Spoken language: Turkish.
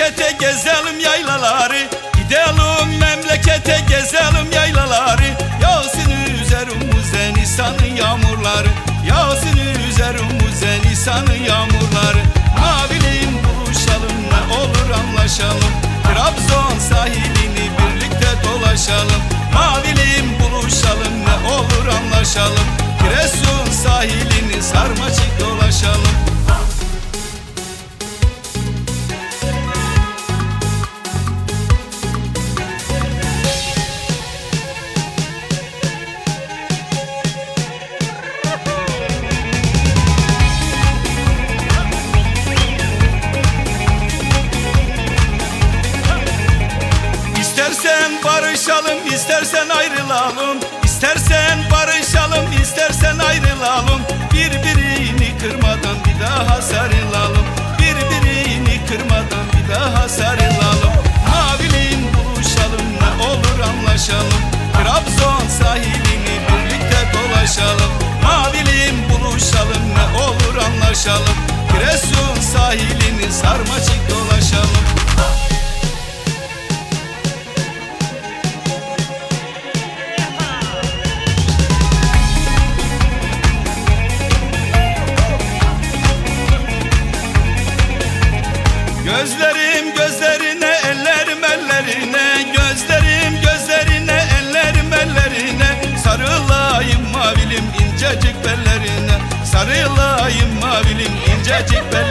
memlekete gezelim yaylaları, gidelim memlekete gezelim yaylaları. Yağsın üzerimize Nisan'ın yağmurları, yağsın üzerimize Nisan'ın yağmurları. Mavilim buluşalım, ne olur anlaşalım, Trabzon sahilini birlikte dolaşalım. Mavilim buluşalım, ne olur anlaşalım, Giresun sahilini sarmaşık dolaşalım. İstersen barışalım, istersen ayrılalım, İstersen barışalım, istersen ayrılalım. Birbirini kırmadan bir daha sarılalım, birbirini kırmadan bir daha sarılalım. Mavilim buluşalım, ne olur anlaşalım, Trabzon sahilini birlikte dolaşalım. Mavilim buluşalım, ne olur anlaşalım, Giresun sahilini sarmaşık dolaşalım. Gözlerim gözlerine, ellerim ellerine, gözlerim gözlerine, ellerim ellerine. Sarılayım mavilim incecik bellerine, sarılayım mavilim incecik bellerine.